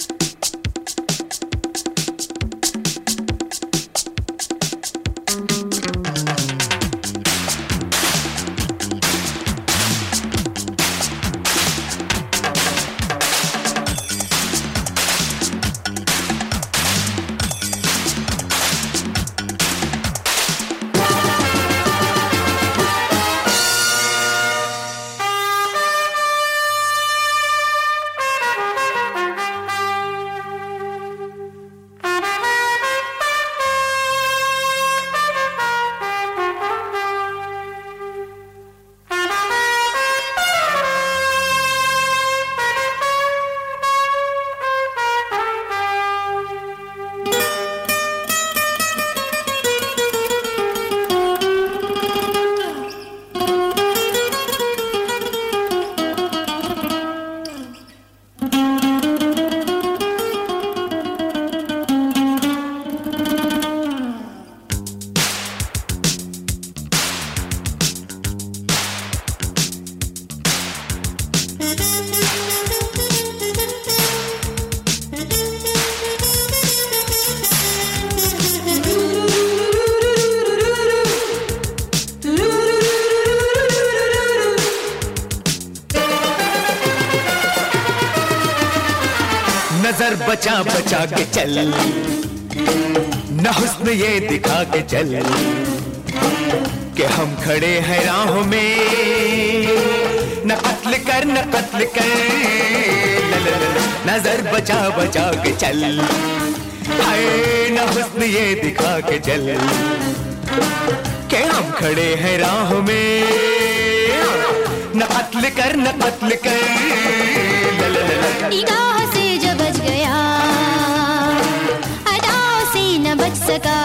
नजर बचा बचा के चल, न हुस्न ये दिखा के चल कि हम खड़े हैं राहों में, न कत्ल कर न कत्ल कर। नजर बचा बचा के चल, हाय न हुस्न ये दिखा के चल कि हम खड़े हैं राहों में, न कत्ल कर न कत्ल कर। निगाह से जो बच गया अदाओं से न बच सका,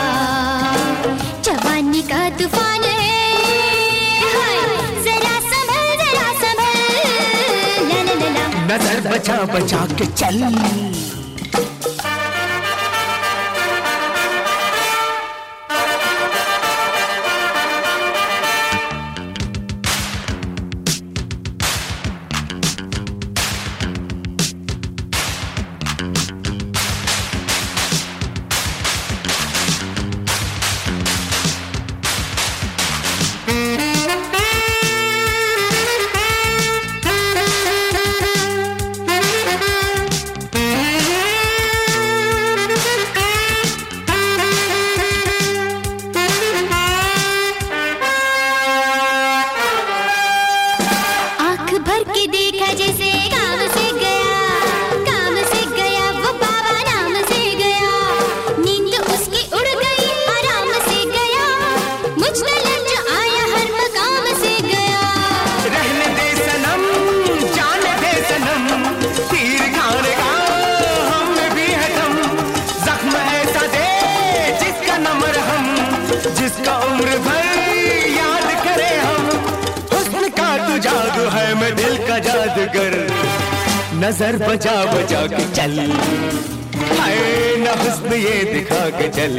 जवानी का तूफान है जरा संभल ला ला ला ला। नजर बचा बचा के चल। भर के देखा जैसे काम से गया वो बाबा नाम से गया, नींद उसकी उड़ गई आराम से गया, मुझ तलक जो आया हर मकाम से गया। रहने दे सनम जाने दे सनम, तीर खाने का हम भी है दम, जख्म ऐसा दे जिसका न मरहम, जिसका उम्र भर याद करे हम, हुस्न का तू जादू है मैं दिल का जादूगर। नजर बचा बचा के चल, हाय न हुस्न ये दिखा के चल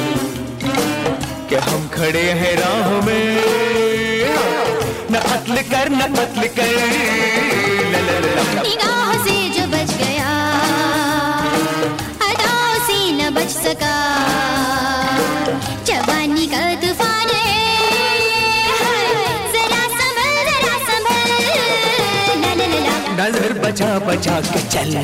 कि हम खड़े हैं राहों में, न कत्ल कर न कत्ल कर। निगाह से जो बच गया अदाओं से न बच सका, जवानी का तूफान है जरा संभल ला ला ला ला। नजर बचा बचा के चल।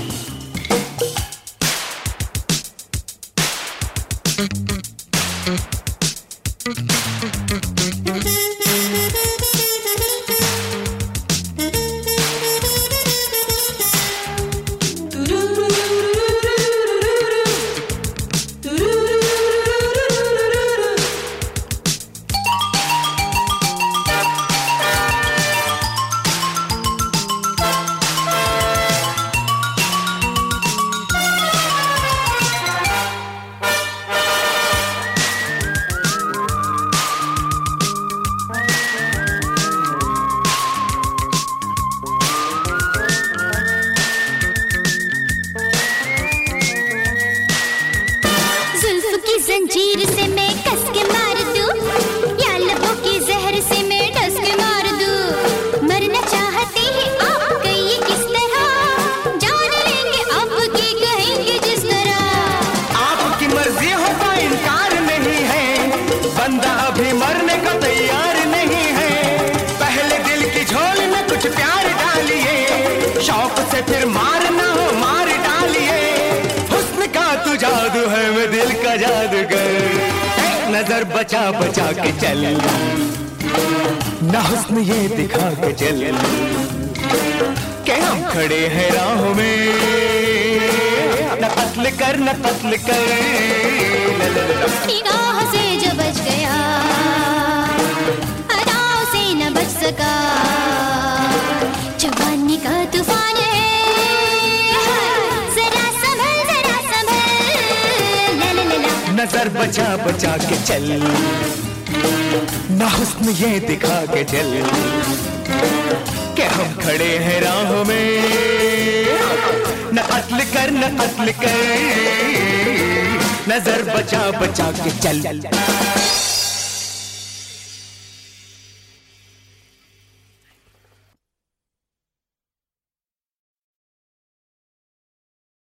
जंजीर से मैं कस के मार दूं, या लबों की जहर से मैं डस के मार दूं, मरना चाहते हैं आप कहिए किस तरह, जान लेंगे अब शौक से फिर मारना हो मार डालिए, हुस्न का तू जादू है मैं दिल का जादूगर। नजर बचा बचा के चल, ना हुस्न ये दिखा के चल के हम खड़े हैं राहों में, न कत्ल कर न कत्ल कर। निगाह से जो बच गया अदाओं से न बच सका, जवानी का तूफान है जरा संभल ला ला ला ला। नजर बचा बचा के चल, ना हुस्न ये दिखा के चल के हम खड़े हैं राहों में, न कत्ल कर न कत्ल कर। नजर बचा बचा के चल।